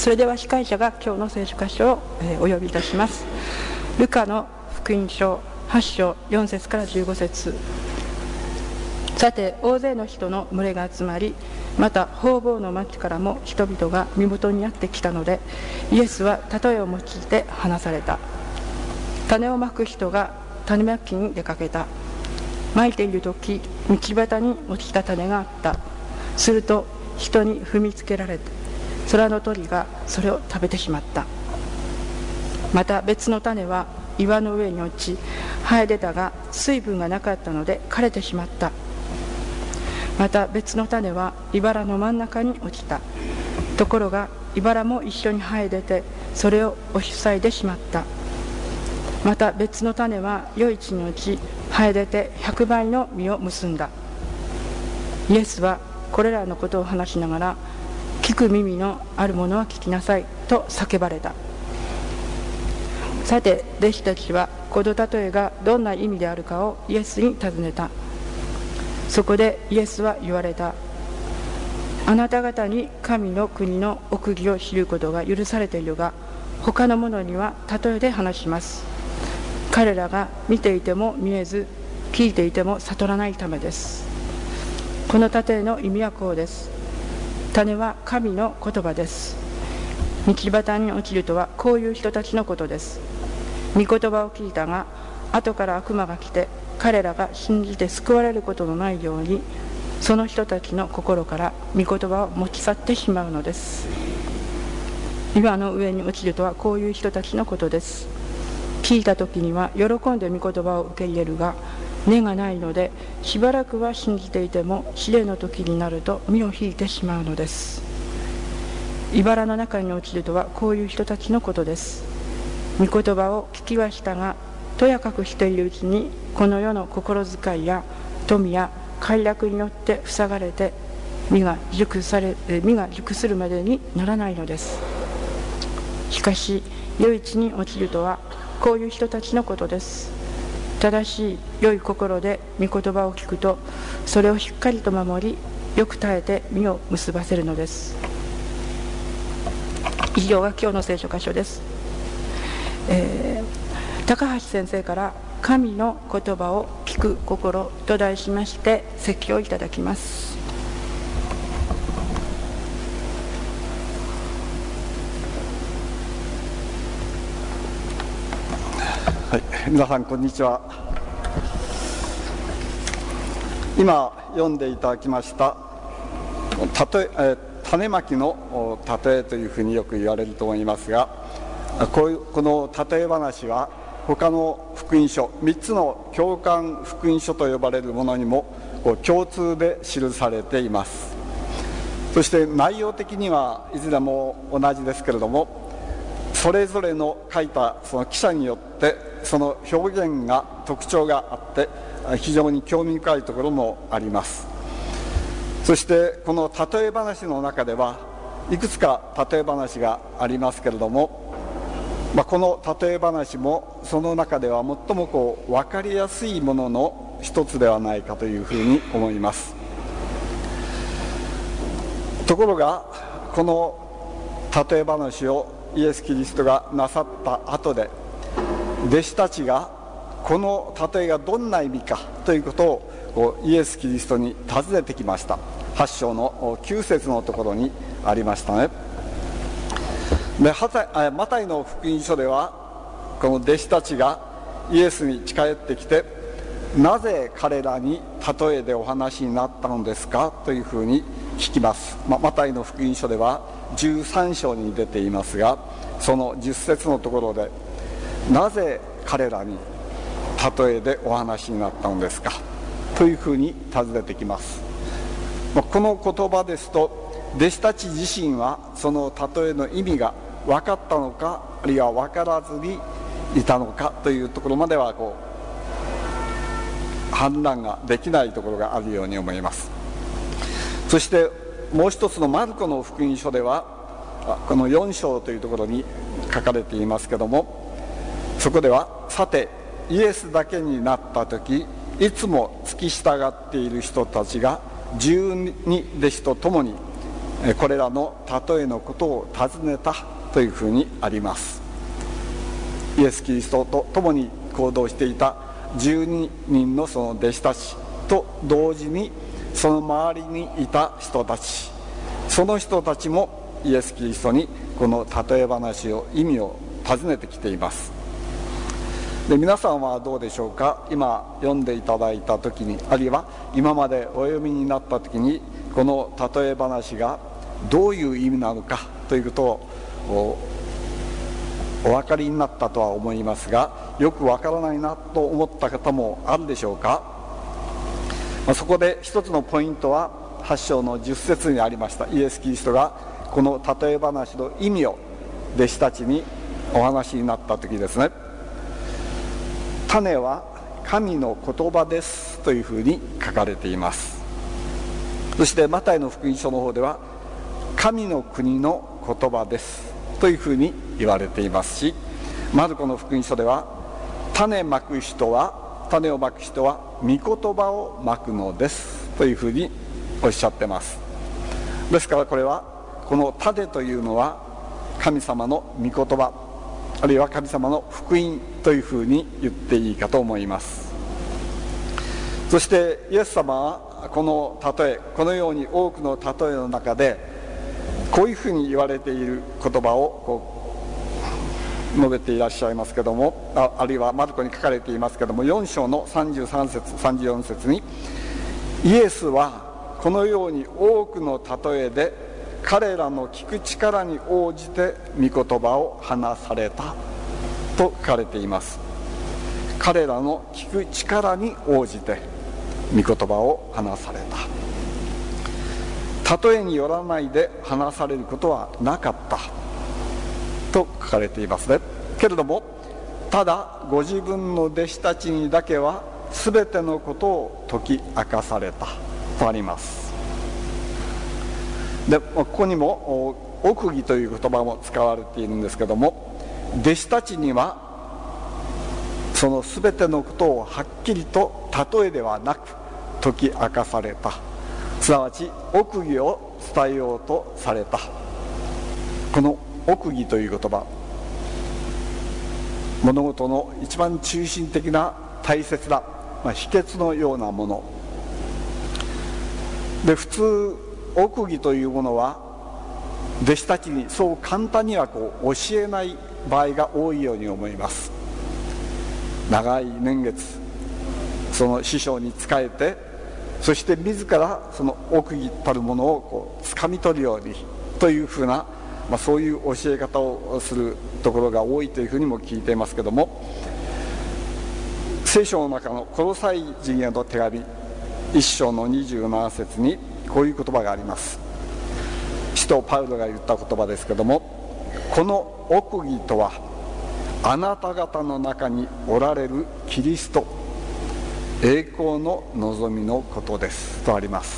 それでは司会者が今日の聖書箇所をお呼びいたします。ルカの福音書8章4節から15節。さて大勢の人の群れが集まり、また方々の町からも人々が身元にやってきたので、イエスは例えを用いて話された。種をまく人が種まきに出かけた。まいている時、道端に落ちた種があった。すると人に踏みつけられて、空の鳥がそれを食べてしまった。また別の種は岩の上に落ち生え出たが、水分がなかったので枯れてしまった。また別の種は茨の真ん中に落ちた。ところが茨も一緒に生え出て、それを押し塞いでしまった。また別の種は良い地に落ち生え出て100倍の実を結んだ。イエスはこれらのことを話しながら、聞く耳のある者は聞きなさいと叫ばれた。さて弟子たちはこの例えがどんな意味であるかをイエスに尋ねた。そこでイエスは言われた。あなた方に神の国の奥義を知ることが許されているが、他の者には例えで話します。彼らが見ていても見えず、聞いていても悟らないためです。この例えの意味はこうです。種は神の言葉です。道端に落ちるとはこういう人たちのことです。御言葉を聞いたが、後から悪魔が来て彼らが信じて救われることのないように、その人たちの心から御言葉を持ち去ってしまうのです。岩の上に落ちるとはこういう人たちのことです。聞いた時には喜んで御言葉を受け入れるが、根がないのでしばらくは信じていても、試練の時になると身を引いてしまうのです。茨の中に落ちるとはこういう人たちのことです。御言葉を聞きはしたが、とやかくしているうちにこの世の心遣いや富や快楽によって塞がれて、実が熟するまでにならないのです。しかし良い地に落ちるとはこういう人たちのことです。正しい良い心で御言葉を聞くと、それをしっかりと守り、よく耐えて実を結ばせるのです。以上が今日の聖書箇所です。高橋先生から神の言葉を聞く心と題しまして説教をいただきます。 はい、皆さんこんにちは。今読んでいただきました種まきの例えというふうによく言われると思いますが、この例え話は他の福音書3つの共感福音書と呼ばれるものにも共通で記されています。そして内容的にはいずれも同じですけれども、それぞれの書いたその記者によってその表現が特徴があって、非常に興味深いところもあります。そしてこの例え話の中ではいくつか例え話がありますけれども、この例え話もその中では最も分かりやすいものの一つではないかというふうに思います。ところがこの例え話をイエス・キリストがなさった後で、弟子たちがこの例えがどんな意味かということをイエス・キリストに尋ねてきました。8章の9節のところにありましたね。でマタイの福音書では、この弟子たちがイエスに近寄ってきて、なぜ彼らに例えでお話になったのですかというふうに聞きます。マタイの福音書では13章に出ていますが、その10節のところで、なぜ彼らに例えでお話になったのですかというふうに尋ねてきます。この言葉ですと、弟子たち自身はその例えの意味が分かったのか、あるいは分からずにいたのかというところまでは判断ができないところがあるように思います。そしてもう一つのマルコの福音書では、この4章というところに書かれていますけども、そこでは、さてイエスだけになった時、いつも付き従っている人たちが12弟子と共にこれらの例えのことを尋ねたというふうにあります。イエス・キリストと共に行動していた12人のその弟子たちと同時にその周りにいた人たち、その人たちもイエス・キリストにこの例え話を意味を尋ねてきています。で、皆さんはどうでしょうか。今読んでいただいた時に、あるいは今までお読みになった時に、この例え話がどういう意味なのかということをお分かりになったとは思いますが、よく分からないなと思った方もあるでしょうか。そこで一つのポイントは8章の10節にありました。イエス・キリストがこの例え話の意味を弟子たちにお話になった時ですね。種は神の言葉ですというふうに書かれています。そしてマタイの福音書の方では神の国の言葉ですというふうに言われていますし、マルコの福音書では種をまく人は御言葉をまくのですというふうにおっしゃってます。ですからこれはこの種というのは神様の御言葉、あるいは神様の福音というふうに言っていいかと思います。そしてイエス様はこの例え、このように多くの例えの中でこういうふうに言われている言葉を述べていらっしゃいますけども、あるいはマルコに書かれていますけども、4章の33節34節に、イエスはこのように多くの例えで彼らの聞く力に応じて御言葉を話されたと書かれています。彼らの聞く力に応じて御言葉を話された。例えによらないで話されることはなかったと書かれていますね。けれどもただご自分の弟子たちにだけは全てのことを解き明かされたとあります。でここにも奥義という言葉も使われているんですけども、弟子たちにはその全てのことをはっきりと例えではなく解き明かされた、すなわち奥義を伝えようとされた。この奥義という言葉、物事の一番中心的な大切な、秘訣のようなもので、普通奥義というものは弟子たちにそう簡単には教えない場合が多いように思います。長い年月その師匠に仕えて、そして自らその奥義たるものを掴み取るようにというふうな、そういう教え方をするところが多いというふうにも聞いていますけども、聖書の中のコロサイ人への手紙1章の27節にこういう言葉があります。使徒パウロが言った言葉ですけども、この奥義とはあなた方の中におられるキリスト、栄光の望みのことですとあります。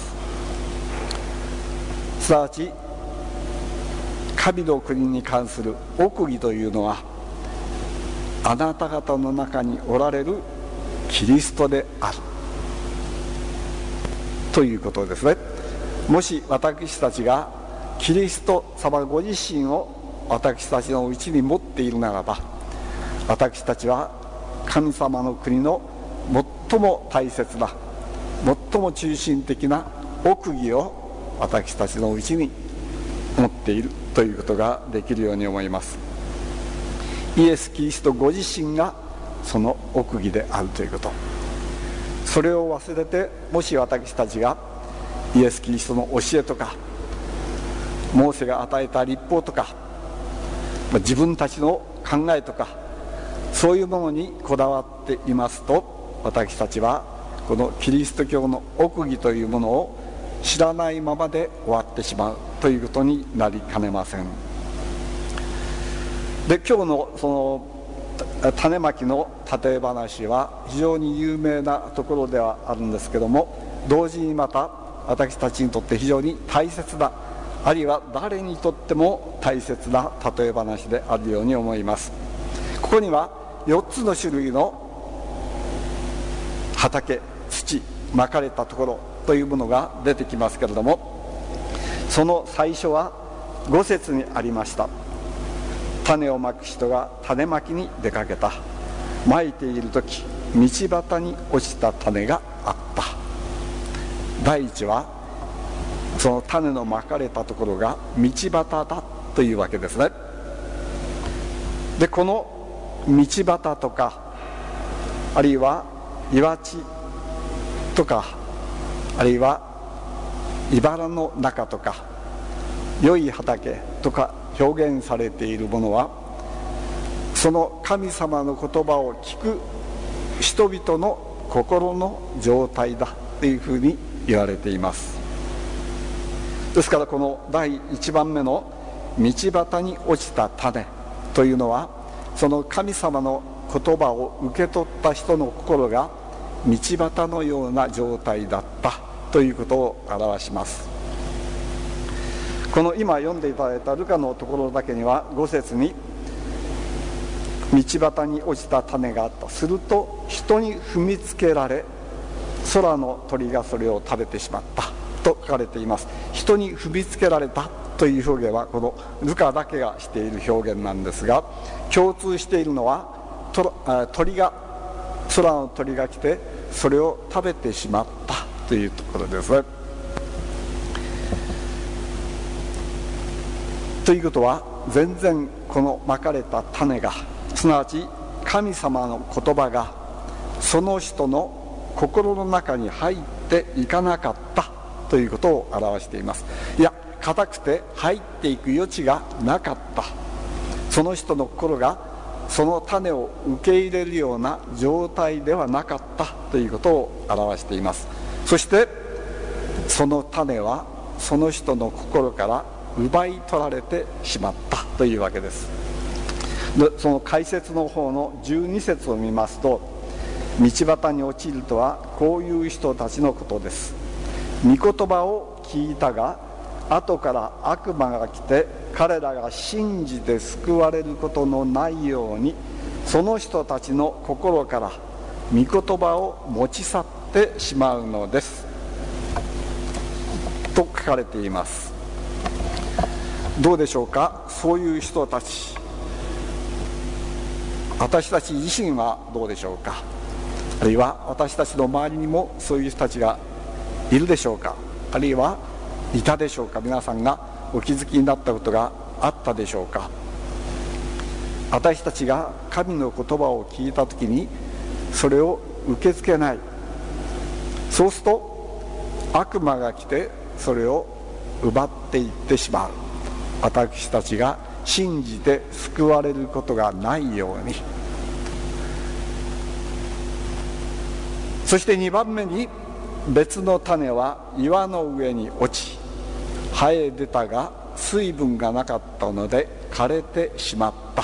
すなわち神の国に関する奥義というのはあなた方の中におられるキリストであるということですね。もし私たちがキリスト様ご自身を私たちのうちに持っているならば、私たちは神様の国の最も大切な、最も中心的な奥義を私たちのうちに持っているということができるように思います。イエス・キリストご自身がその奥義であるということ、それを忘れて、もし私たちがイエス・キリストの教えとかモーセが与えた律法とか自分たちの考えとかそういうものにこだわっていますと、私たちはこのキリスト教の奥義というものを知らないままで終わってしまうということになりかねません。で、今日のその種まきの例え話は非常に有名なところではあるんですけども、同時にまた私たちにとって非常に大切な、あるいは誰にとっても大切な例え話であるように思います。ここには4つの種類の畑、土、まかれたところというものが出てきますけれども、 その最初は5節にありました。種をまく人が種まきに出かけた。まいている時、道端に落ちた種があった。第一はその種のまかれたところが道端だというわけですね。でこの道端とか、あるいは岩地とか、あるいは茨の中とか良い畑とか表現されているものは、その神様の言葉を聞く人々の心の状態だというふうに言われています。ですからこの第1番目の道端に落ちた種というのは、その神様の言葉を受け取った人の心が道端のような状態だったということを表します。この今読んでいただいたルカのところだけには5節に道端に落ちた種があった。すると人に踏みつけられ、空の鳥がそれを食べてしまったと書かれています。人に踏みつけられたという表現はこのルカだけがしている表現なんですが、共通しているのは空の鳥が来てそれを食べてしまったというところですね。ということは、全然このまかれた種が、すなわち神様の言葉がその人の心の中に入っていかなかったということを表しています。いや、固くて入っていく余地がなかった。その人の心がその種を受け入れるような状態ではなかったということを表しています。そしてその種はその人の心から奪い取られてしまったというわけです。でその解説の方の12節を見ますと、道端に落ちるとはこういう人たちのことです。御言葉を聞いたが、後から悪魔が来て彼らが信じて救われることのないように、その人たちの心から御言葉を持ち去ってしまうのですと書かれています。どうでしょうか。そういう人たち、私たち自身はどうでしょうか。あるいは私たちの周りにもそういう人たちがいるでしょうか。あるいはいたでしょうか。皆さんがお気づきになったことがあったでしょうか。私たちが神の言葉を聞いたときにそれを受け付けない、そうすると悪魔が来てそれを奪っていってしまう。私たちが信じて救われることがないように。そして2番目に、別の種は岩の上に落ち生え出たが水分がなかったので枯れてしまった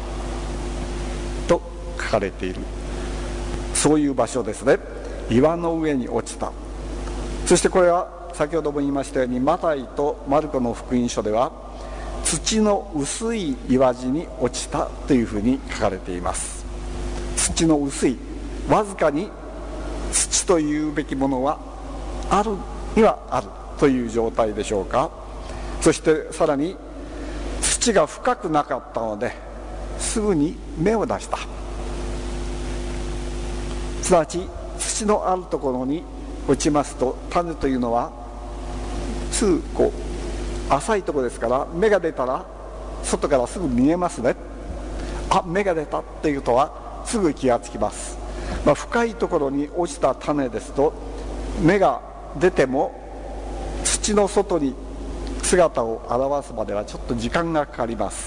と書かれている、そういう場所ですね。岩の上に落ちた。そしてこれは先ほども言いましたように、マタイとマルコの福音書では土の薄い岩地に落ちたというふうに書かれています。土の薄い、わずかに土というべきものはあるにはあるという状態でしょうか。そしてさらに土が深くなかったのですぐに芽を出した。すなわち土のあるところに落ちますと、種というのはすぐこう浅いところですから、芽が出たら外からすぐ見えますね。あ、芽が出たっていうことはすぐ気がつきます。深いところに落ちた種ですと、芽が出ても土の外に姿を現すまではちょっと時間がかかります。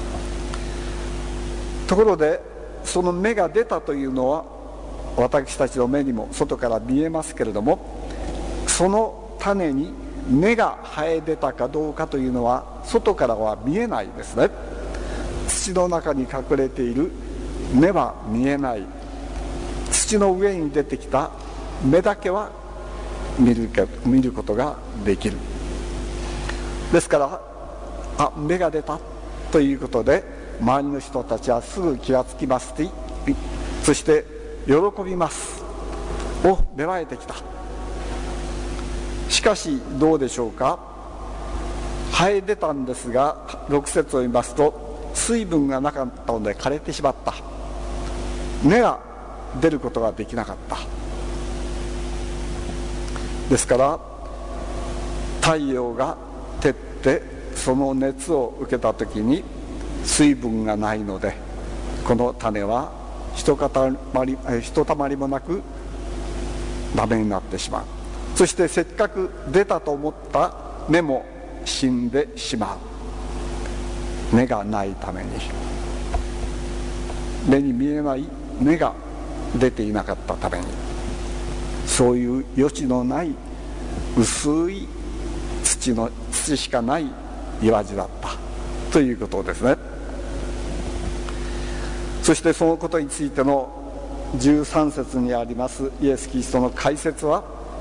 ところでその芽が出たというのは私たちの目にも外から見えますけれども、その種に芽が生え出たかどうかというのは外からは見えないですね。土の中に隠れている芽は見えない。土の上に出てきた芽だけは見ることができる。ですから、あ、芽が出たということで周りの人たちはすぐ気がつきます。そして喜びます。お、芽生えてきた。しかしどうでしょうか。 生え出たんですが、6節を読みますと、水分がなかったので枯れてしまった。芽が出ることができなかった。ですから太陽が照ってその熱を受けた時に水分がないので、この種はひとたまりもなくダメになってしまう。そしてせっかく出たと思った芽も死んでしまう。根がないために、目に見えない根が出ていなかったために、そういう余地のない薄い土しかない岩地だったということですね。そしてそのことについての13節にありますイエス・キリストの解説は、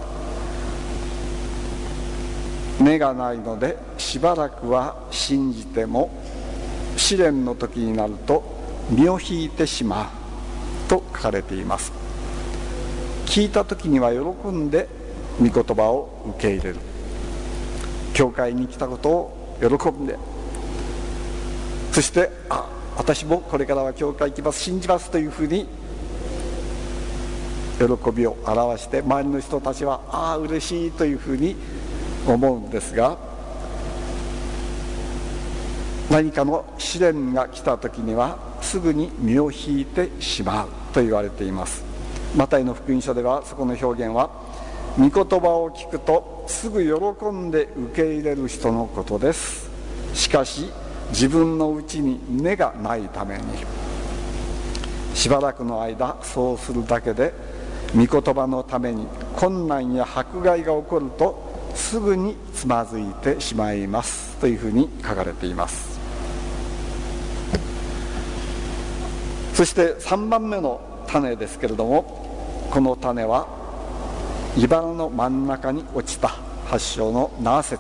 根がないのでしばらくは信じても試練の時になると身を引いてしまうと書かれています。聞いた時には喜んで御言葉を受け入れる。教会に来たことを喜んで、そして私もこれからは教会行きます、信じますというふうに喜びを表して、周りの人たちは嬉しいというふうに思うんですが、何かの試練が来た時にはすぐに身を引いてしまうと言われています。マタイの福音書ではそこの表現は、御言葉を聞くとすぐ喜んで受け入れる人のことです。しかし自分のうちに根がないために、しばらくの間そうするだけで御言葉のために困難や迫害が起こるとすぐにつまずいてしまいますというふうに書かれています。そして3番目の種ですけれども、この種は茨の真ん中に落ちた。8章の7節。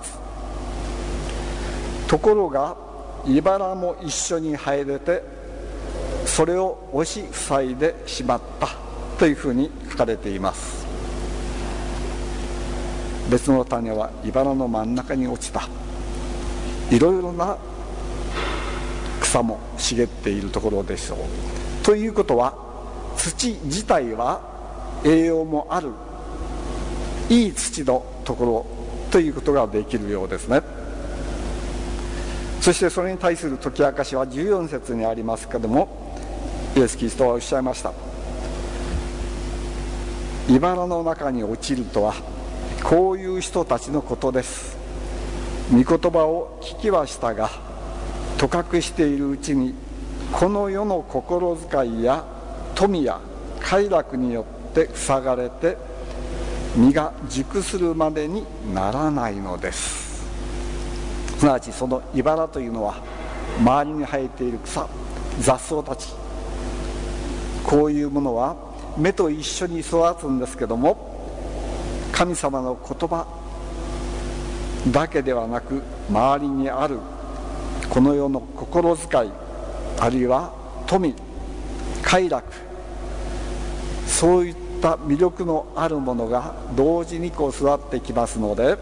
ところが茨も一緒に生え出てそれを押し塞いでしまったというふうに書かれています。別の種は茨の真ん中に落ちた。いろいろな草も茂っているところでしょう。ということは土自体は栄養もあるいい土のところということができるようですね。そしてそれに対する解き明かしは14節にありますけれども、イエス・キリストはおっしゃいました。茨の中に落ちるとはこういう人たちのことです。御言葉を聞きはしたが、とかくしているうちにこの世の心遣いや富や快楽によって塞がれて実が熟するまでにならないのです。すなわちその茨というのは周りに生えている草、雑草たち、こういうものは芽と一緒に育つんですけども、神様の言葉だけではなく周りにあるこの世の心遣い、あるいは富、快楽、そういった魅力のあるものが同時に育ってきますので、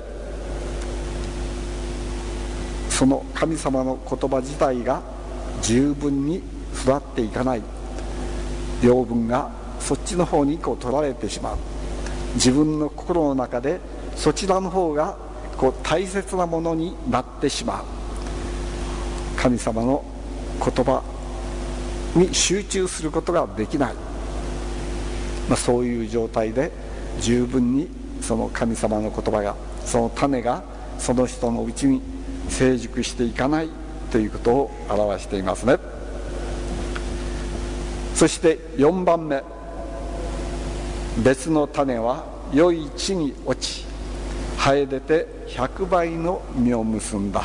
その神様の言葉自体が十分に育っていかない、養分がそっちの方に取られてしまう。自分の心の中でそちらの方が大切なものになってしまう。神様の言葉に集中することができない、そういう状態で十分にその神様の言葉が、その種がその人のうちに成熟していかないということを表していますね。そして4番目、別の種は良い地に落ち生え出て100倍の実を結んだ。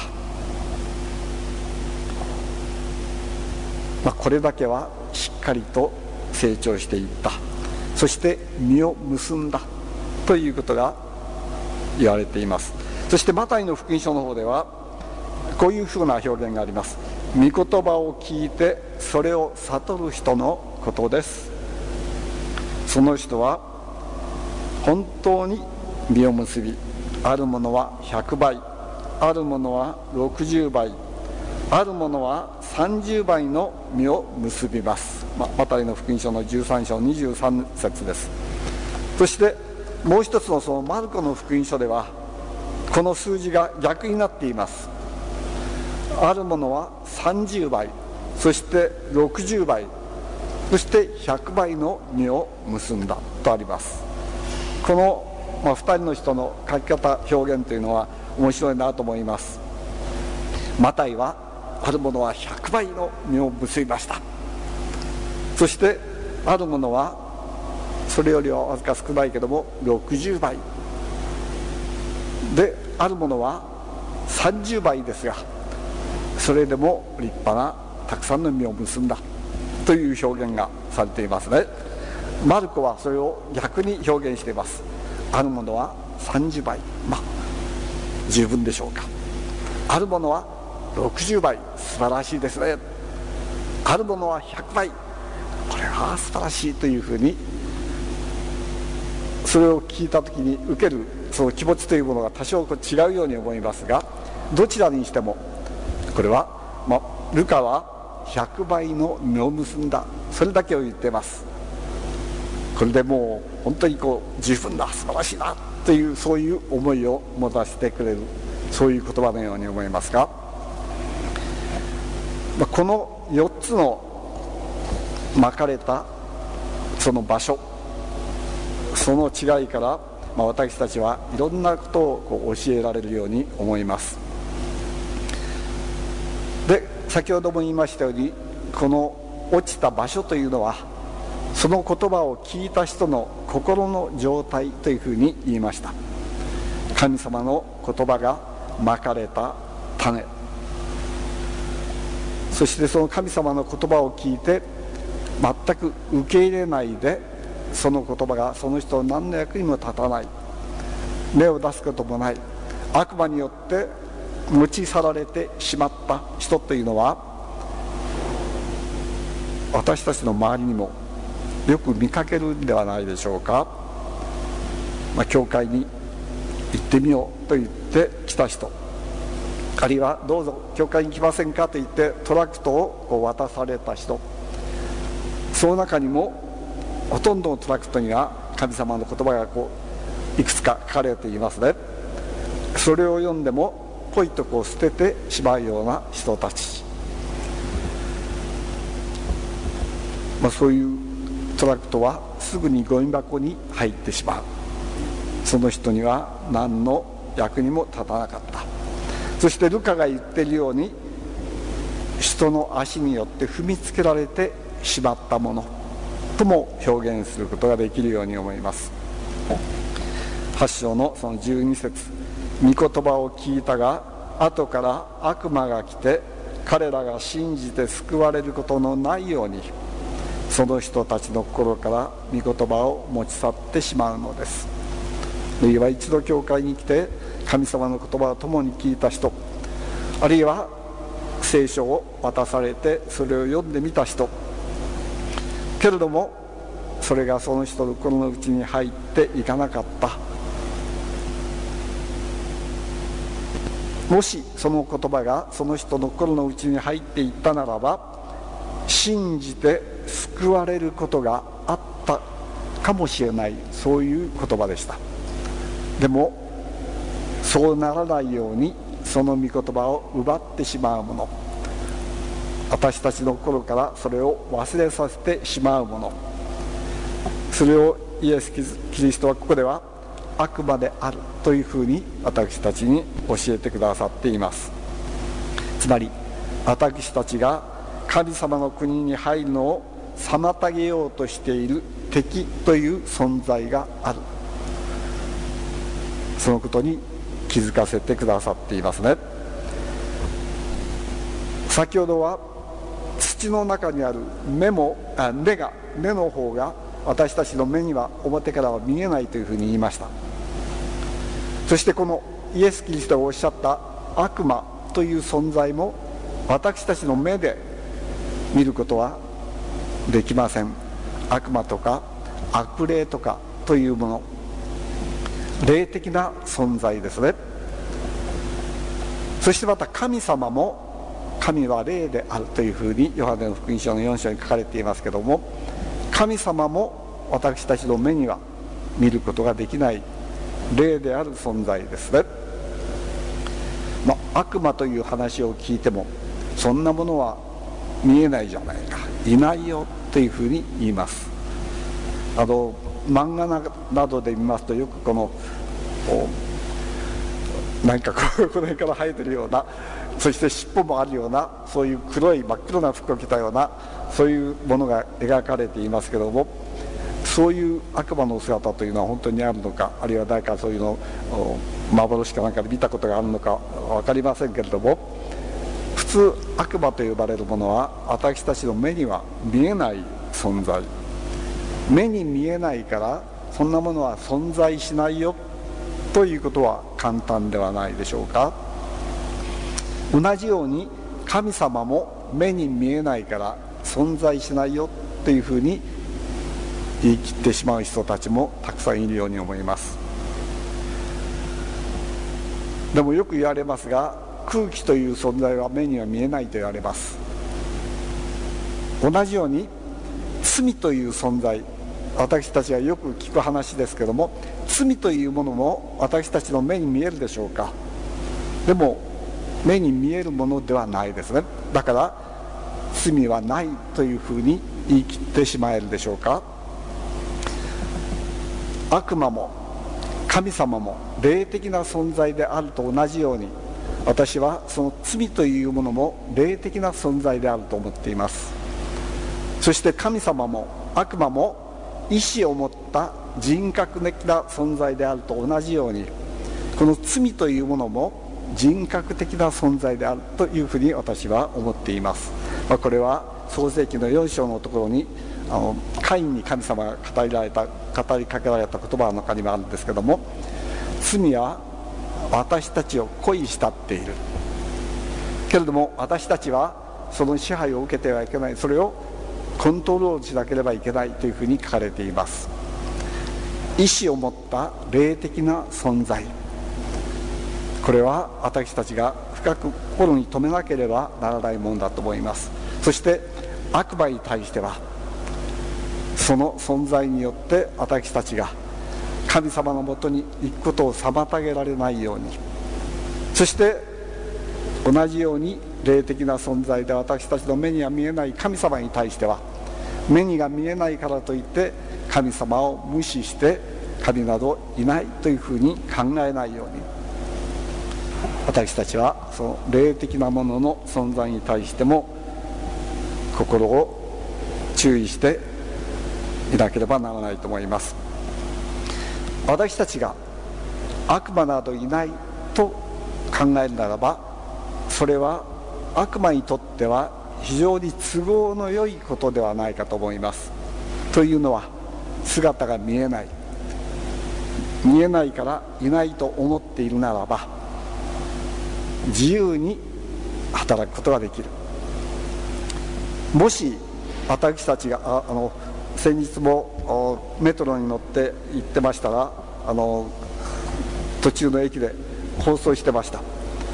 これだけはしっかりと成長していった、そして実を結んだということが言われています。そしてマタイの福音書の方ではこういうふうな表現があります。御言葉を聞いてそれを悟る人のことです。その人は本当に実を結び、あるものは100倍、 あるものは60倍、あるものは30倍の実を結びます。マタイの福音書の13章23節です。そしてもう一つのそのマルコの福音書ではこの数字が逆になっています。あるものは30倍、そして60倍、そして100倍の実を結んだとあります。この、2人の人の書き方表現というのは面白いなと思います。マタイはあるものは100倍の実を結びました。そしてあるものはそれよりはわずか少ないけども60倍で、あるものは30倍ですがそれでも立派なたくさんの実を結んだという表現がされていますね。マルコはそれを逆に表現しています。あるものは30倍、十分でしょうか。あるものは60倍、素晴らしいですね。あるものは100倍、これは素晴らしいというふうに、それを聞いた時に受けるその気持ちというものが多少違うように思いますが、どちらにしてもこれは、ルカは100倍の実を結んだ、それだけを言っています。これでもう本当に十分だ、素晴らしいなという、そういう思いを持たせてくれる、そういう言葉のように思いますが、この4つのまかれたその場所、その違いから、私たちはいろんなことを教えられるように思います。で、先ほども言いましたように、この落ちた場所というのはその言葉を聞いた人の心の状態というふうに言いました。神様の言葉がまかれた種、そしてその神様の言葉を聞いて全く受け入れないで、その言葉がその人の何の役にも立たない、芽を出すこともない、悪魔によって持ち去られてしまった人というのは、私たちの周りにもよく見かけるんではないでしょうか。教会に行ってみようと言って来た人、あるいはどうぞ教会に来ませんかと言ってトラクトを渡された人、その中にもほとんどのトラクトには神様の言葉がいくつか書かれていますね。それを読んでもポイと捨ててしまうような人たち、そういうトラクトはすぐにゴミ箱に入ってしまう。その人には何の役にも立たなかった。そしてルカが言っているように、人の足によって踏みつけられてしまったものとも表現することができるように思います。8章のその12節、御言葉を聞いたが後から悪魔が来て彼らが信じて救われることのないように、その人たちの心から御言葉を持ち去ってしまうのです。あるいは一度教会に来て神様の言葉を共に聞いた人、あるいは聖書を渡されてそれを読んでみた人、けれどもそれがその人の心の内に入っていかなかった。もしその言葉がその人の心の内に入っていったならば、信じて救われることがあったかもしれない、そういう言葉でした。でもそうならないようにその御言葉を奪ってしまうもの、私たちの心からそれを忘れさせてしまうもの、それをイエス・キリストはここでは悪魔であるというふうに私たちに教えてくださっています。つまり私たちが神様の国に入るのを妨げようとしている敵という存在がある、そのことに気づかせてくださっていますね。先ほどは土の中にある根の方が私たちの目には表からは見えないというふうに言いました。そしてこのイエス・キリストがおっしゃった悪魔という存在も私たちの目で見ることはできません。悪魔とか悪霊とかというもの、霊的な存在ですね。 そしてまた神様も神は霊であるというふうにヨハネの福音書の4章に書かれていますけども、神様も私たちの目には見ることができない霊である存在ですね。悪魔という話を聞いても、そんなものは見えないじゃないか、いないよというふうに言います。漫画などで見ますと、よくこの何かこの辺から生えてるような、そして尻尾もあるような、そういう黒い真っ黒な服を着たような、そういうものが描かれていますけども、そういう悪魔の姿というのは本当にあるのか、あるいは誰かそういうのを幻かなんかで見たことがあるのか分かりませんけれども、普通悪魔と呼ばれるものは私たちの目には見えない存在、目に見えないからそんなものは存在しないよということは簡単ではないでしょうか。同じように神様も目に見えないから存在しないよというふうに言い切ってしまう人たちもたくさんいるように思います。でもよく言われますが、空気という存在は目には見えないと言われます。同じように罪という存在、私たちがよく聞く話ですけども、罪というものも私たちの目に見えるでしょうか。でも目に見えるものではないですね。だから罪はないというふうに言い切ってしまえるでしょうか。悪魔も神様も霊的な存在であると同じように、私はその罪というものも霊的な存在であると思っています。そして神様も悪魔も意志を持った人格的な存在であると同じように、この罪というものも人格的な存在であるというふうに私は思っています。これは創世記の4章のところにカインに神様が語りかけられた言葉の中にもあるんですけども、罪は私たちを恋したっているけれども、私たちはその支配を受けてはいけない、それをコントロールしなければいけないというふうに書かれています。意志を持った霊的な存在、これは私たちが深く心に留めなければならないものだと思います。そして悪魔に対しては、その存在によって私たちが神様のもとに行くことを妨げられないように、そして同じように霊的な存在で私たちの目には見えない神様に対しては、目にが見えないからといって神様を無視して神などいないというふうに考えないように、私たちはその霊的なものの存在に対しても心を注意していなければならないと思います。私たちが悪魔などいないと考えるならば、それは悪魔にとっては非常に都合の良いことではないかと思います。というのは、姿が見えないからいないと思っているならば、自由に働くことができる。もし私たちが先日もメトロに乗って行ってましたら、途中の駅で放送してました。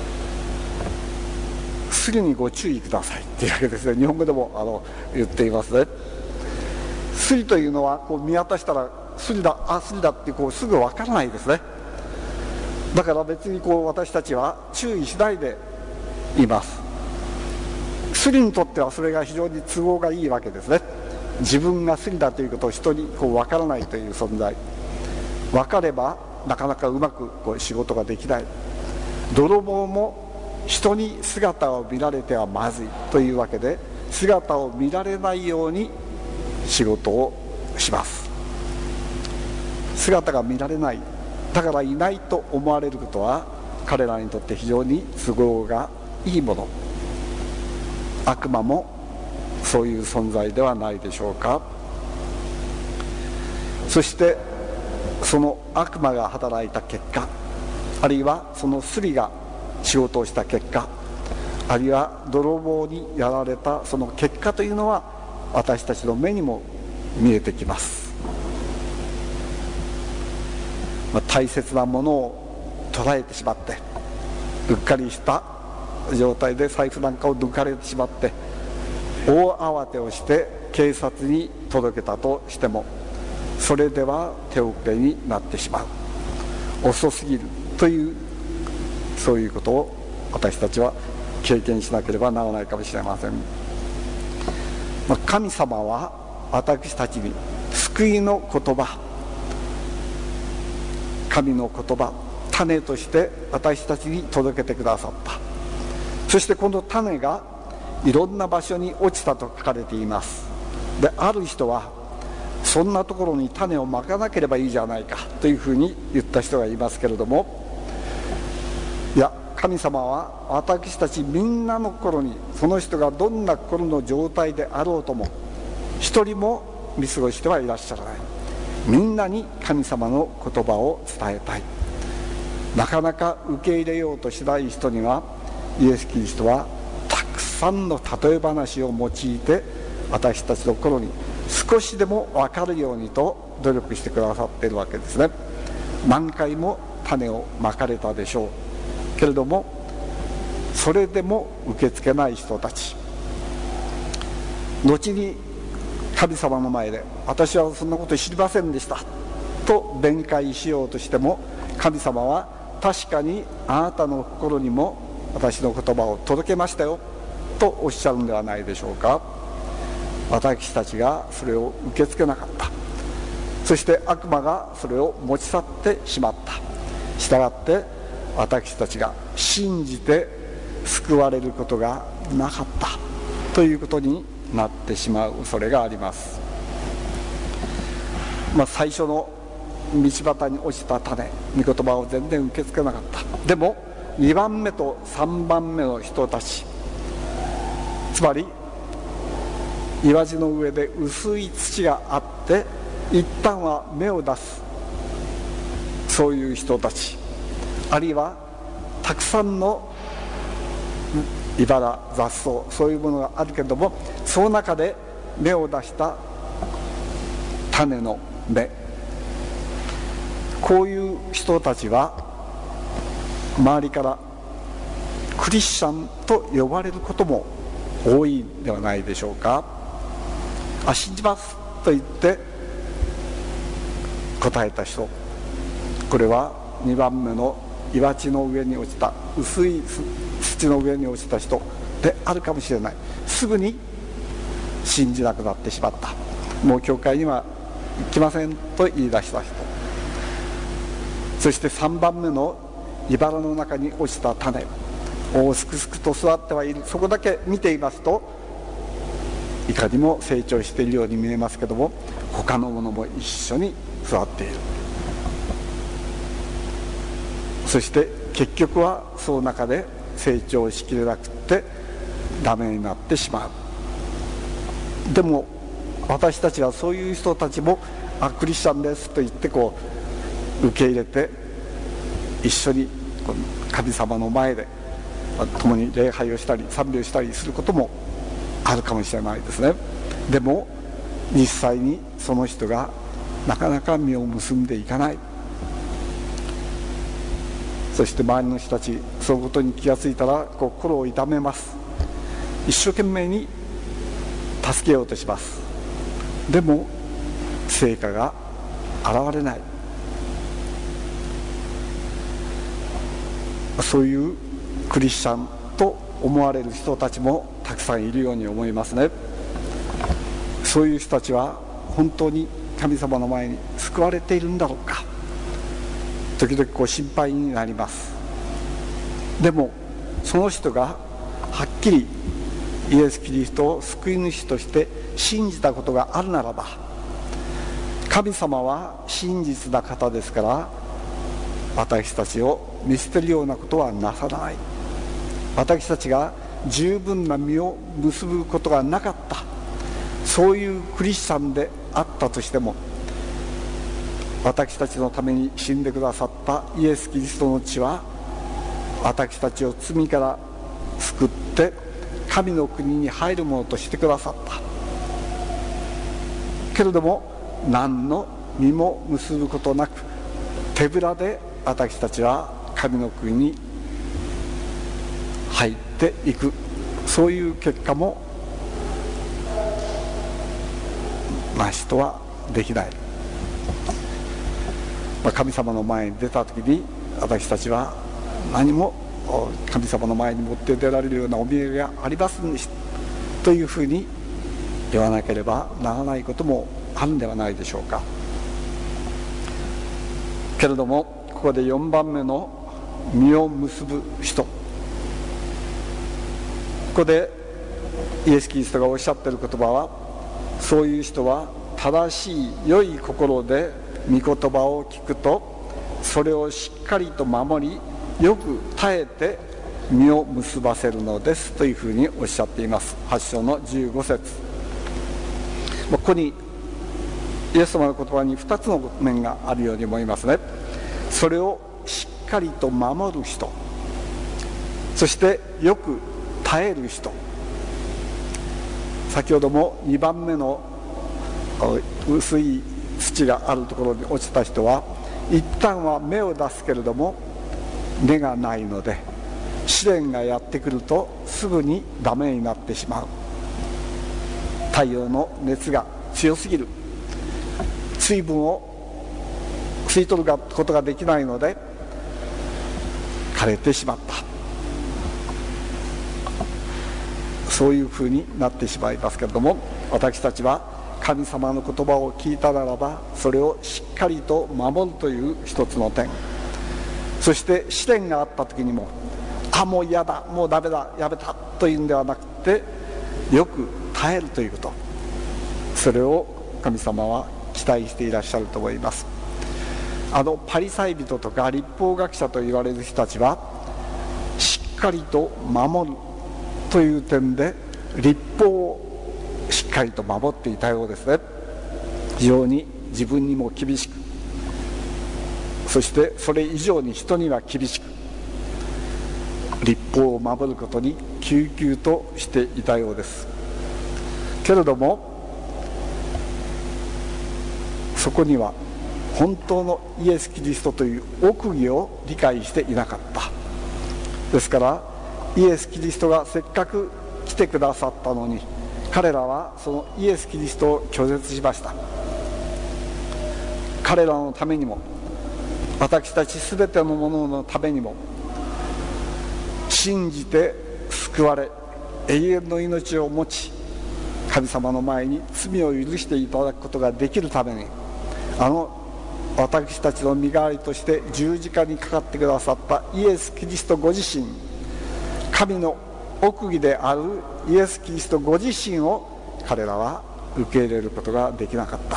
スリにご注意くださいっていうわけですね。日本語でも言っていますね。スリというのはこう見渡したらスリだってすぐ分からないですね。だから別に私たちは注意しないでいます。スリにとってはそれが非常に都合がいいわけですね。自分がスリだということを人に分からないという存在、分かればなかなかうまく仕事ができない。泥棒も人に姿を見られてはまずいというわけで、姿を見られないように仕事をします。姿が見られない、だからいないと思われることは彼らにとって非常に都合がいいもの。悪魔もそういう存在ではないでしょうか。そしてその悪魔が働いた結果、あるいはそのスリが仕事をした結果、あるいは泥棒にやられたその結果というのは私たちの目にも見えてきます。大切なものを捉えてしまってうっかりした状態で財布なんかを抜かれてしまって大慌てをして警察に届けたとしても、それでは手遅れになってしまう、遅すぎるという、そういうことを私たちは経験しなければならないかもしれません。神様は私たちに救いの言葉、神の言葉、種として私たちに届けてくださった。そしてこの種がいろんな場所に落ちたと書かれています。で、ある人はそんなところに種をまかなければいいじゃないかというふうに言った人がいますけれども、いや、神様は私たちみんなの心に、その人がどんな心の状態であろうとも一人も見過ごしてはいらっしゃらない。みんなに神様の言葉を伝えたい。なかなか受け入れようとしない人には、イエス・キリストはたくさんの例え話を用いて私たちの心に少しでも分かるようにと努力してくださっているわけですね。何回も種をまかれたでしょうけれども、それでも受け付けない人たち、後に神様の前で私はそんなこと知りませんでしたと弁解しようとしても、神様は確かにあなたの心にも私の言葉を届けましたよとおっしゃるのではないでしょうか。私たちがそれを受け付けなかった。そして悪魔がそれを持ち去ってしまった。したがって私たちが信じて救われることがなかったということになってしまう恐れがあります。最初の道端に落ちた種、御言葉を全然受け付けなかった。でも2番目と3番目の人たち、つまり岩地の上で薄い土があって一旦は芽を出す、そういう人たち、あるいはたくさんの茨、雑草、そういうものがあるけれども、その中で芽を出した種の芽、こういう人たちは周りからクリスチャンと呼ばれることも多いんではないでしょうか。信じますと言って答えた人、これは2番目の岩地の上に落ちた、薄い土の上に落ちた人であるかもしれない。すぐに信じなくなってしまった。もう教会には行きませんと言い出した人、そして3番目の茨の中に落ちた種をすくすくと育ってはいる。そこだけ見ていますといかにも成長しているように見えますけども、他のものも一緒に育っている。そして結局はその中で成長しきれなくってダメになってしまう。でも私たちはそういう人たちもクリスチャンですと言って受け入れて、一緒に神様の前で共に礼拝をしたり賛美をしたりすることもあるかもしれないですね。でも実際にその人がなかなか実を結んでいかない。そして周りの人たち、そのことに気がついたら心を痛めます。一生懸命に助けようとします。でも成果が現れない。そういうクリスチャンと思われる人たちもたくさんいるように思いますね。そういう人たちは本当に神様の前に救われているんだろうか、時々心配になります。でもその人がはっきりイエス・キリストを救い主として信じたことがあるならば、神様は真実な方ですから、私たちを見捨てるようなことはなさない。私たちが十分な実を結ぶことがなかった、そういうクリスチャンであったとしても、私たちのために死んでくださったイエス・キリストの血は私たちを罪から救って神の国に入るものとしてくださった。けれども何の実も結ぶことなく、手ぶらで私たちは神の国に入入っていく、そういう結果もなしとはできない。神様の前に出た時に、私たちは何も神様の前に持って出られるようなお土産がありませんでしたというふうに言わなければならないこともあるんではないでしょうか。けれどもここで4番目の実を結ぶ人、ここでイエス・キリストがおっしゃっている言葉は、そういう人は正しい良い心で御言葉を聞くと、それをしっかりと守り、よく耐えて実を結ばせるのですというふうにおっしゃっています。8章の15節。ここにイエス様の言葉に2つの面があるように思いますね。それをしっかりと守る人、そしてよく耐える人。先ほども2番目の薄い土があるところに落ちた人は、一旦は芽を出すけれども根がないので、試練がやってくるとすぐにダメになってしまう。太陽の熱が強すぎる、水分を吸い取ることができないので枯れてしまった、そういうふうになってしまいますけれども、私たちは神様の言葉を聞いたならば、それをしっかりと守るという一つの点、そして試練があった時にも、もう嫌だ、もうダメだ、やめたというんではなくて、よく耐えるということ、それを神様は期待していらっしゃると思います。パリサイ人とか律法学者と言われる人たちは、しっかりと守るという点で律法をしっかりと守っていたようですね。非常に自分にも厳しく、そしてそれ以上に人には厳しく、律法を守ることに救急としていたようです。けれどもそこには本当のイエス・キリストという奥義を理解していなかった。ですからイエス・キリストがせっかく来てくださったのに、彼らはそのイエス・キリストを拒絶しました。彼らのためにも、私たちすべてのもののためにも、信じて救われ永遠の命を持ち、神様の前に罪を許していただくことができるために、私たちの身代わりとして十字架にかかってくださったイエス・キリストご自身、神の奥義であるイエス・キリストご自身を彼らは受け入れることができなかった。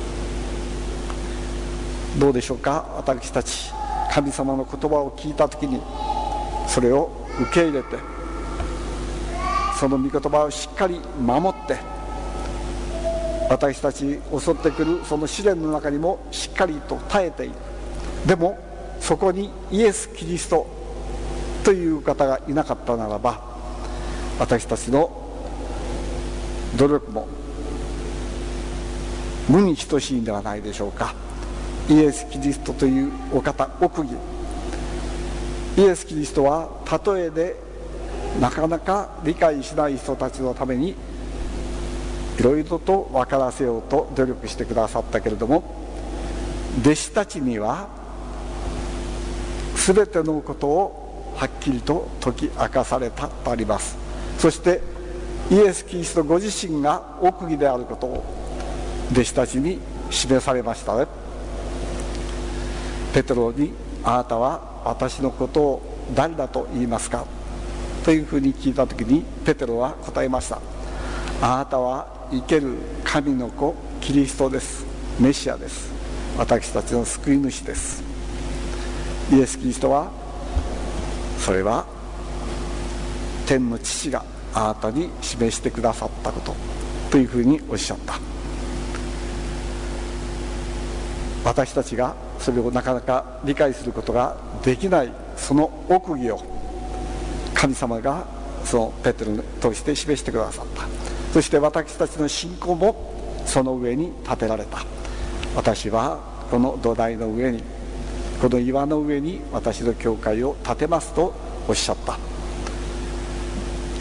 どうでしょうか。私たち神様の言葉を聞いた時に、それを受け入れて、その御言葉をしっかり守って、私たちに襲ってくるその試練の中にもしっかりと耐えている。でもそこにイエス・キリストという方がいなかったならば、私たちの努力も無に等しいんではないでしょうか。イエス・キリストというお方、奥義、イエス・キリストは例えでなかなか理解しない人たちのためにいろいろと分からせようと努力してくださったけれども、弟子たちには全てのことをはっきりと解き明かされたとあります。そしてイエス・キリストご自身が奥義であることを弟子たちに示されましたね。ペテロに、あなたは私のことを誰だと言いますかというふうに聞いたときに、ペテロは答えました。あなたは生ける神の子キリストです。メシアです。私たちの救い主です。イエス・キリストは、それは天の父があなたに示してくださったことというふうにおっしゃった。私たちがそれをなかなか理解することができないその奥義を、神様がそのペテロに通して示してくださった。そして私たちの信仰もその上に建てられた。私はこの土台の上に、この岩の上に私の教会を建てますとおっしゃった。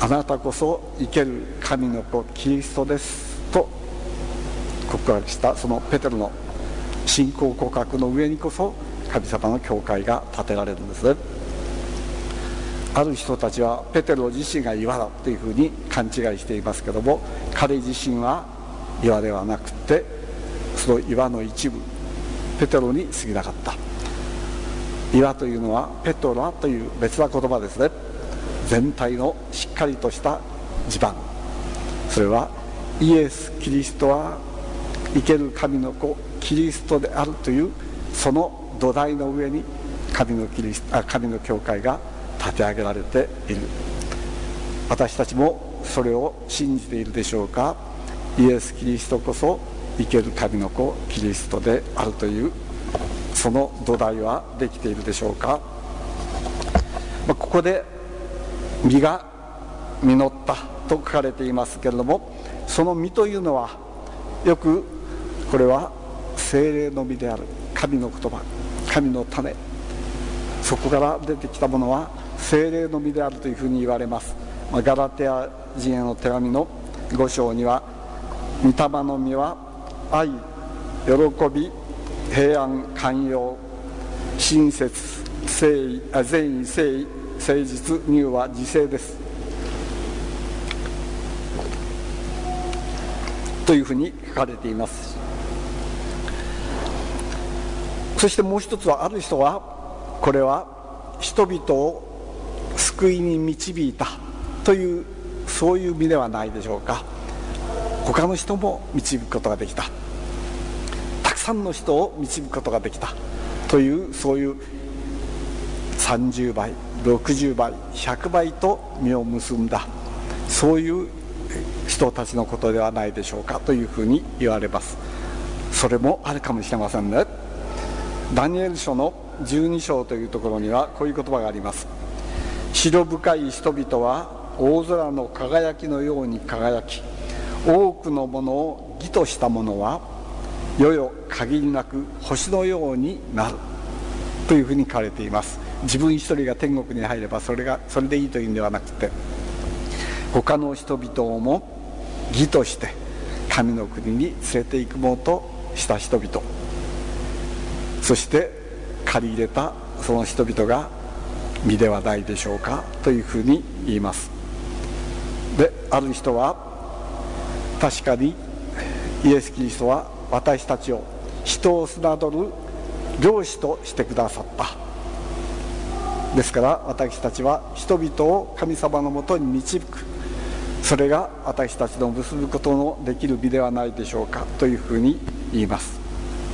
あなたこそ生ける神の子キリストですと告白したそのペテロの信仰告白の上にこそ神様の教会が建てられるんですね。ある人たちはペテロ自身が岩だというふうに勘違いしていますけども、彼自身は岩ではなくてその岩の一部、ペテロに過ぎなかった。岩というのはペトラという別な言葉ですね。全体のしっかりとした地盤、それはイエス・キリストは生ける神の子キリストであるというその土台の上に神の教会が立て上げられている。私たちもそれを信じているでしょうか。イエス・キリストこそ生ける神の子キリストであるというその土台はできているでしょうか。ここで実が実ったと書かれていますけれども、その実というのはよくこれは聖霊の実である、神の言葉、神の種、そこから出てきたものは聖霊の実であるというふうに言われます。ガラテヤ人への手紙の5章には、御霊の実は愛、喜び、平安、寛容、親切、善意、誠意、誠実、柔和、自制ですというふうに書かれています。そしてもう一つは、ある人はこれは人々を救いに導いたというそういう意味ではないでしょうか。他の人も導くことができた、たくさんの人を導くことができたという、そういう30倍60倍100倍と実を結んだ、そういう人たちのことではないでしょうかというふうに言われます。それもあるかもしれませんね。ダニエル書の12章というところにはこういう言葉があります。白深い人々は大空の輝きのように輝き、多くのものを義としたものは世々限りなく星のようになるというふうに書かれています。自分一人が天国に入ればそれでいいというんではなくて、他の人々をも義として神の国に連れて行くものとした人々、そして借り入れたその人々が実ではないでしょうかというふうに言います。で、ある人は確かにイエス・キリストは私たちを人を侮る漁師としてくださった。ですから私たちは人々を神様のもとに導く、それが私たちの結ぶことのできる美ではないでしょうかというふうに言います。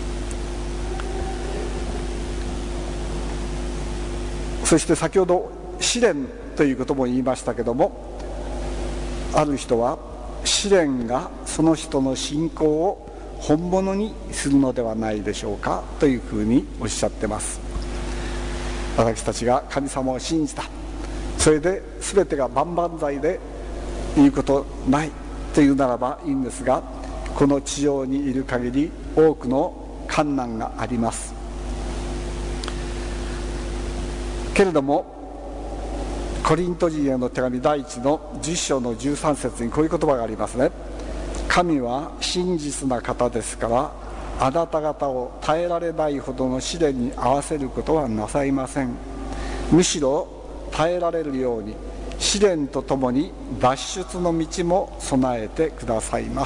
そして先ほど試練ということも言いましたけども、ある人は試練がその人の信仰を本物にするのではないでしょうかというふうにおっしゃってます。私たちが神様を信じた、それで全てが万々歳で言うことないというならばいいんですが、この地上にいる限り多くの困難がありますけれども、コリント人への手紙第1の10章の13節にこういう言葉がありますね。神は真実な方ですから、あなた方を耐えられないほどの試練に合わせることはなさいません。むしろ耐えられるように試練とともに脱出の道も備えてくださいます。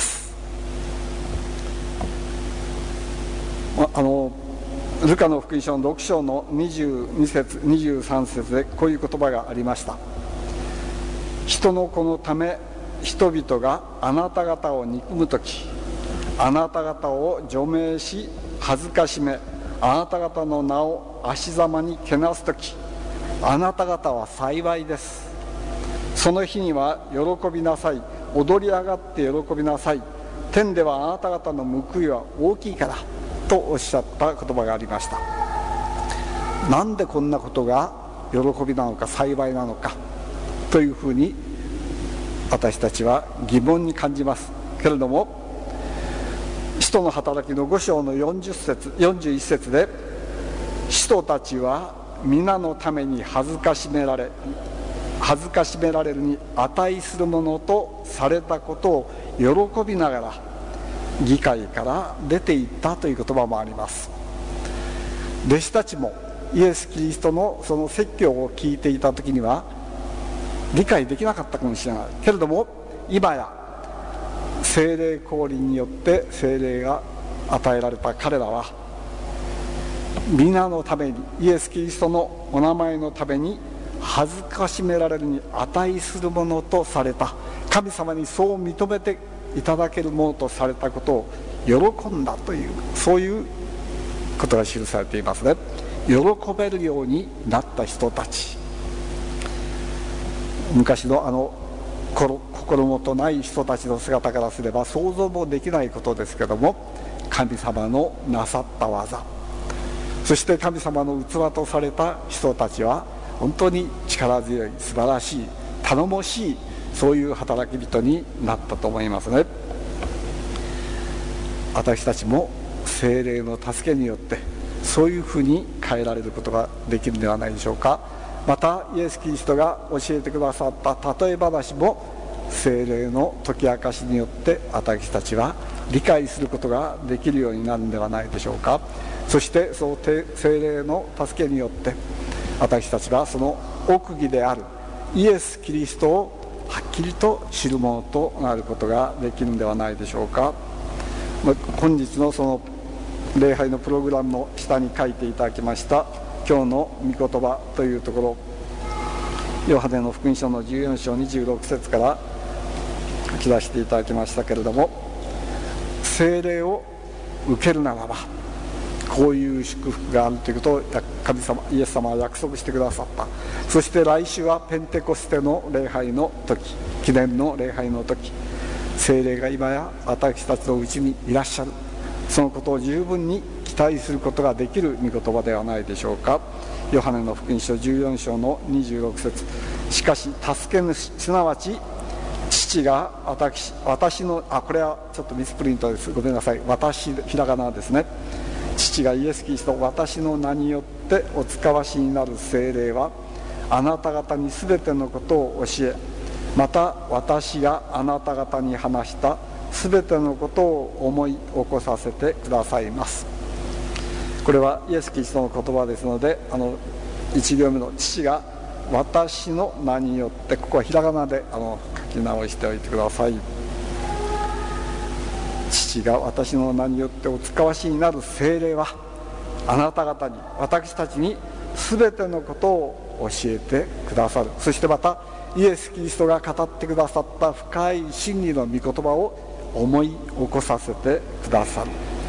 ルカの福音書の6章の22節23節でこういう言葉がありました。人の子のため人々があなた方を憎むとき、あなた方を除名し恥ずかしめ、あなた方の名を足ざまにけなすとき、あなた方は幸いです。その日には喜びなさい、踊り上がって喜びなさい、天ではあなた方の報いは大きいからとおっしゃった言葉がありました。なんでこんなことが喜びなのか幸いなのかというふうに私たちは疑問に感じますけれども、使徒の働きの5章の41節で、使徒たちは皆のために恥ずかしめられ恥ずかしめられるに値するものとされたことを喜びながら議会から出て行ったという言葉もあります。弟子たちもイエス・キリストのその説教を聞いていた時には理解できなかったかもしれないけれども、今や聖霊降臨によって聖霊が与えられた彼らは皆のために、イエス・キリストのお名前のために恥ずかしめられるに値するものとされた、神様にそう認めていただけるものとされたことを喜んだという、そういうことが記されていますね。喜べるようになった人たち、昔の心もとない人たちの姿からすれば想像もできないことですけども、神様のなさった技、そして神様の器とされた人たちは本当に力強い、素晴らしい、頼もしい、そういう働き人になったと思いますね。私たちも聖霊の助けによってそういうふうに変えられることができるのではないでしょうか。またイエス・キリストが教えてくださった例え話も聖霊の解き明かしによって私たちは理解することができるようになるのではないでしょうか。そしてその聖霊の助けによって私たちはその奥義であるイエス・キリストをはっきりと知るものとなることができるのではないでしょうか。本日のその礼拝のプログラムの下に書いていただきました今日の御言葉というところ、ヨハネの福音書の14章26節から書き出していただきましたけれども、聖霊を受けるならばこういう祝福があるということを神様イエス様は約束してくださった。そして来週はペンテコステの礼拝の時、記念の礼拝の時、聖霊が今や私たちのうちにいらっしゃる、そのことを十分に期待することができる御言葉ではないでしょうか。ヨハネの福音書14章の26節、しかし助け主、すなわち父が私のこれはちょっとミスプリントです、ごめんなさい、私ひらがなですね。父がイエス・キリスト、私の名によってお使わしになる聖霊はあなた方にすべてのことを教え、また私があなた方に話したすべてのことを思い起こさせてくださいます。これはイエス・キリストの言葉ですので、1行目の父が私の名によって、ここはひらがなで書き直しておいてください。父が私の名によってお使わしになる聖霊はあなた方に、私たちに全てのことを教えてくださる。そしてまたイエス・キリストが語ってくださった深い真理の御言葉を思い起こさせてくださる。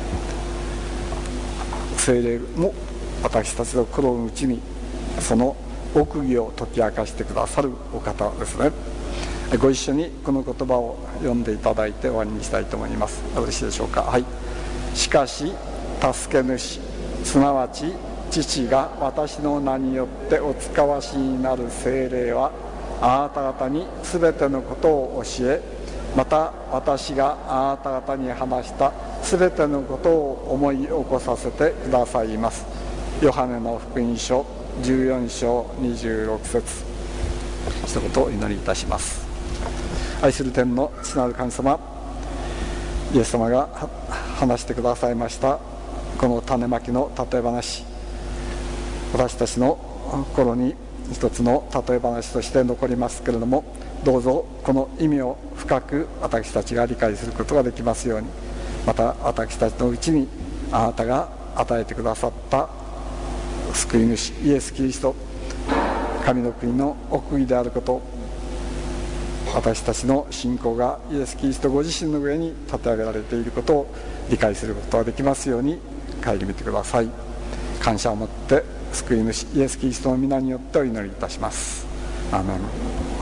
聖霊も私たちの心の内にその奥義を解き明かしてくださるお方ですね。ご一緒にこの言葉を読んでいただいて終わりにしたいと思います。よろしいでしょうか。はい。しかし助け主、すなわち父が私の名によってお使わしになる聖霊はあなた方にすべてのことを教え、また私があなた方に話したすべてのことを思い起こさせてくださいます。ヨハネの福音書14章26節、一言お祈りいたします。愛する天の父なる神様、イエス様が話してくださいましたこの種まきの例え話、私たちの心に一つの例え話として残りますけれども、どうぞこの意味を深く私たちが理解することができますように、また私たちのうちにあなたが与えてくださった救い主イエス・キリスト、神の国の奥義であること、私たちの信仰がイエス・キリストご自身の上に立て上げられていることを理解することができますように顧みてください。感謝を持って救い主イエス・キリストの皆によってお祈りいたします。アーメン。